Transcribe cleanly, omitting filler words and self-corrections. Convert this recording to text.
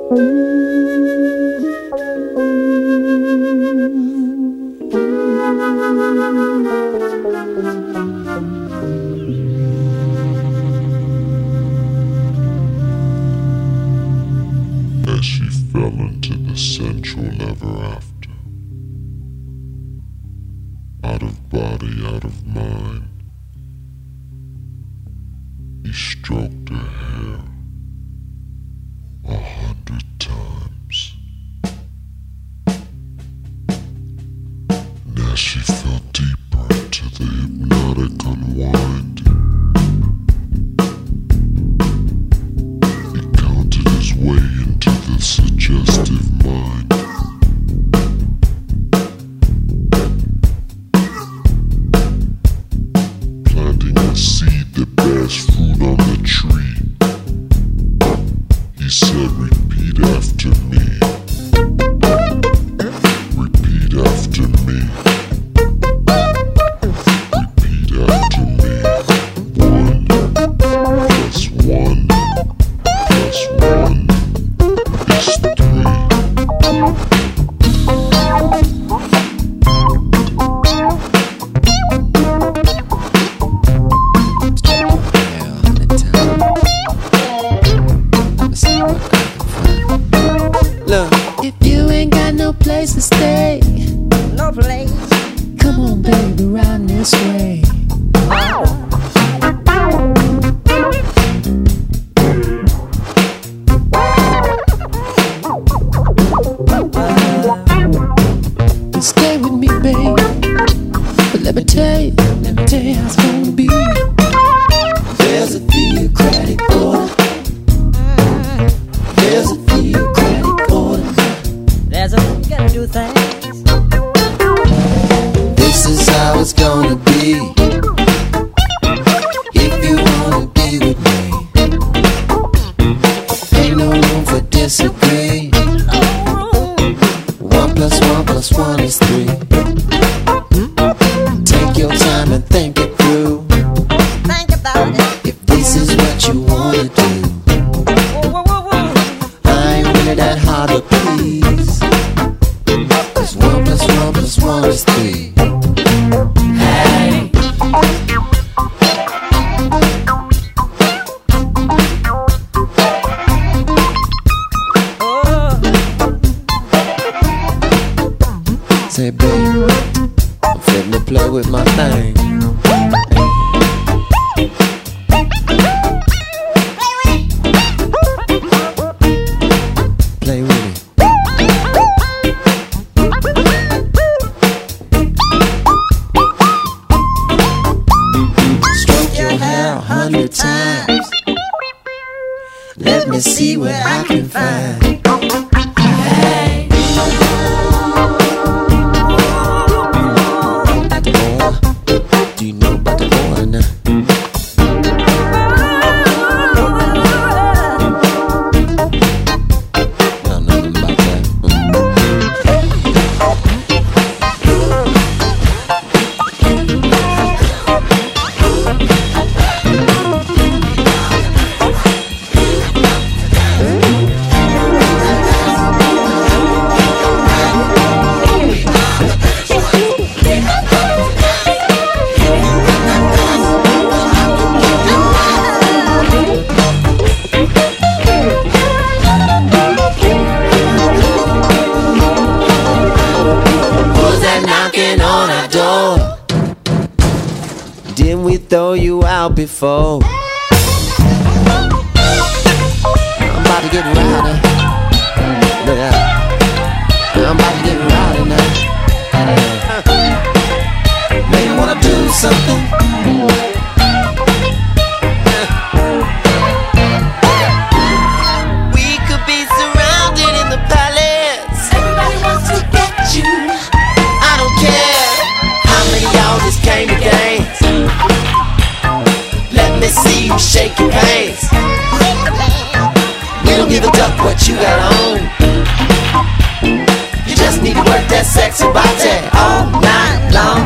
As she fell into the sensual ever after, out of body, out of mind, he stroked her hair 100 times. And as she fell deeper into the hypnotic unwind, he counted his way into the suggestive mind. Planting a seed that bears fruit on the tree. He said, repeat after me. Repeat after me. Repeat after me. 1 plus 1 plus 1 is 3. Look, if you ain't got no place to stay, No place. come on, baby, round this way. Stay with me, babe. But let me tell you how it's gonna be. There's a theocratic order. There's a theocratic order. There's a way you gotta do things. This is how it's gonna be. If you wanna be with me, ain't no room for disagree. 1 plus 1 plus 1 is 3. Take your time and think it through. Think about it. If this is what you wanna do, Whoa, whoa, whoa, whoa. I ain't really that hard to please. 'Cause 1 plus 1 plus 1 is 3. Hey. Oh, Say, babe, I'm fitting to play with my thing. Play with it. Stroke your hair 100 times. Let me see what I can find. Hey. Do you know about the order now? I don't know nothing about that. Who's that knocking on our door? Didn't we throw you out before? I'm about to get rowdy. Yeah. I'm about to get rowdy now. Maybe wanna do something. We could be surrounded in the palace. Everybody wants to get you. I don't care how many y'all just came to dance. Let me see you shake your pants. We don't give a duck what you got on. You just need to work that sexy body all night long.